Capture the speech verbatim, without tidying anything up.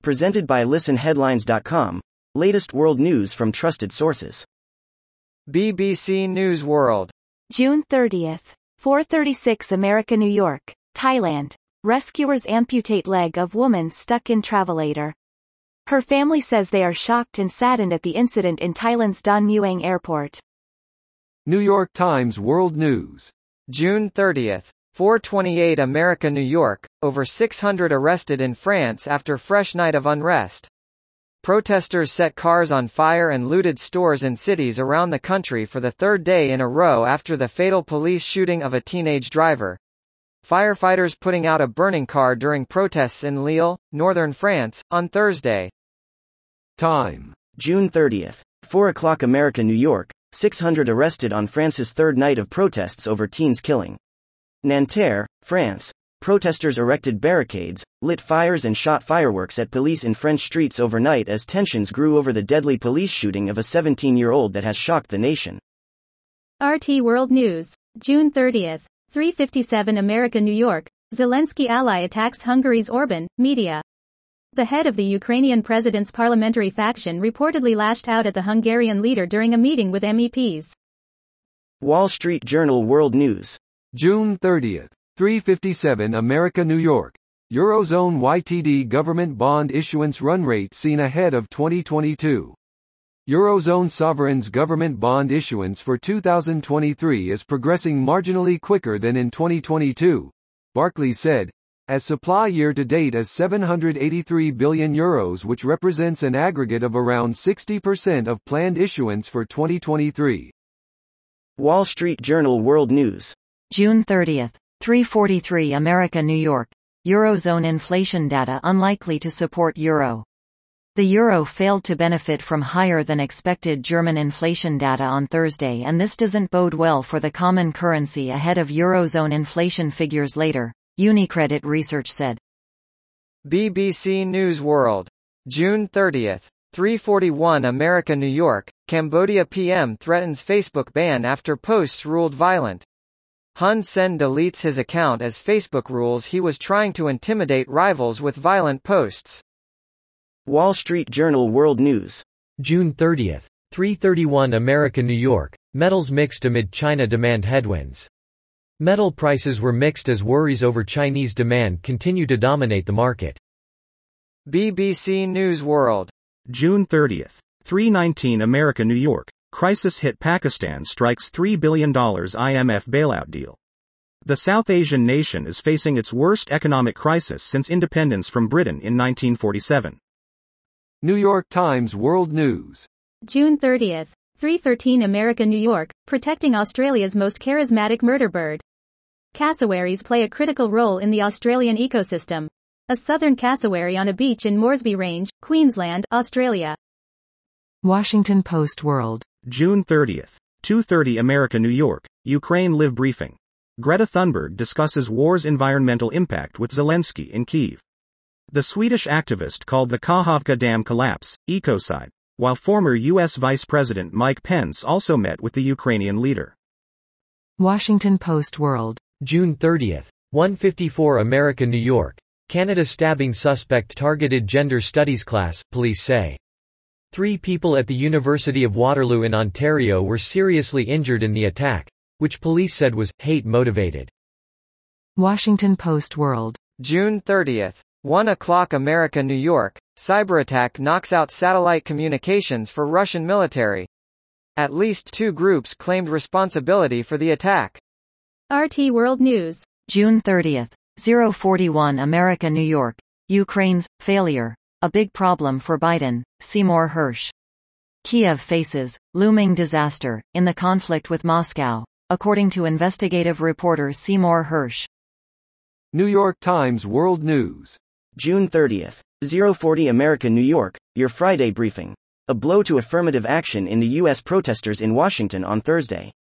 Presented by listen headlines dot com. Latest world news from trusted sources. B B C News World. June thirtieth. four thirty-six America, New York, Thailand. Rescuers amputate leg of woman stuck in travelator. Her family says they are shocked and saddened at the incident in Thailand's Don Mueang Airport. New York Times World News. June thirtieth. four twenty-eight America, New York, over six hundred arrested in France after fresh night of unrest. Protesters set cars on fire and looted stores in cities around the country for the third day in a row after the fatal police shooting of a teenage driver. Firefighters putting out a burning car during protests in Lille, northern France, on Thursday. Time. June thirtieth. four o'clock America, New York, six hundred arrested on France's third night of protests over teens killing. Nanterre, France. Protesters erected barricades, lit fires and shot fireworks at police in French streets overnight as tensions grew over the deadly police shooting of a seventeen-year-old that has shocked the nation. R T World News. June thirtieth. three fifty-seven America, New York. Zelensky ally attacks Hungary's Orban, media. The head of the Ukrainian president's parliamentary faction reportedly lashed out at the Hungarian leader during a meeting with M E Ps. Wall Street Journal World News. June thirtieth. three fifty-seven America, New York. Eurozone Y T D government bond issuance run rate seen ahead of twenty twenty-two. Eurozone sovereigns government bond issuance for two thousand twenty-three is progressing marginally quicker than in twenty twenty-two, Barclays said, as supply year-to-date is seven hundred eighty-three billion euros, which represents an aggregate of around sixty percent of planned issuance for twenty twenty-three. Wall Street Journal World News. June thirtieth. three forty-three America, New York. Eurozone inflation data unlikely to support euro. The euro failed to benefit from higher than expected German inflation data on Thursday, and this doesn't bode well for the common currency ahead of eurozone inflation figures later, UniCredit Research said. B B C News World. June thirtieth. three forty-one America, New York. Cambodia P M threatens Facebook ban after posts ruled violent. Hun Sen deletes his account as Facebook rules he was trying to intimidate rivals with violent posts. Wall Street Journal World News. June thirtieth. three thirty-one America, New York. Metals mixed amid China demand headwinds. Metal prices were mixed as worries over Chinese demand continue to dominate the market. B B C News World. June thirtieth. three nineteen America, New York. Crisis hit Pakistan strikes three billion dollars I M F bailout deal. The South Asian nation is facing its worst economic crisis since independence from Britain in nineteen forty-seven. New York Times World News. June thirtieth. three thirteen America, New York. Protecting Australia's most charismatic murder bird. Cassowaries play a critical role in the Australian ecosystem. A southern cassowary on a beach in Moresby Range, Queensland, Australia. Washington Post World. June thirtieth. two thirty America, New York. Ukraine Live briefing. Greta Thunberg discusses war's environmental impact with Zelensky in Kyiv. The Swedish activist called the Kakhovka Dam collapse ecocide, while former U S Vice President Mike Pence also met with the Ukrainian leader. Washington Post World. June thirtieth. one fifty-four America, New York. Canada stabbing suspect targeted gender studies class, police say. Three people at the University of Waterloo in Ontario were seriously injured in the attack, which police said was hate-motivated. Washington Post World. June thirtieth. one o'clock America, New York. Cyberattack knocks out satellite communications for Russian military. At least two groups claimed responsibility for the attack. R T World News. June thirtieth. oh forty-one America, New York. Ukraine's failure. A big problem for Biden, Seymour Hersh. Kiev faces looming disaster in the conflict with Moscow, according to investigative reporter Seymour Hersh. New York Times World News. June thirtieth. oh forty America, New York. Your Friday briefing. A blow to affirmative action in the U S protesters in Washington on Thursday.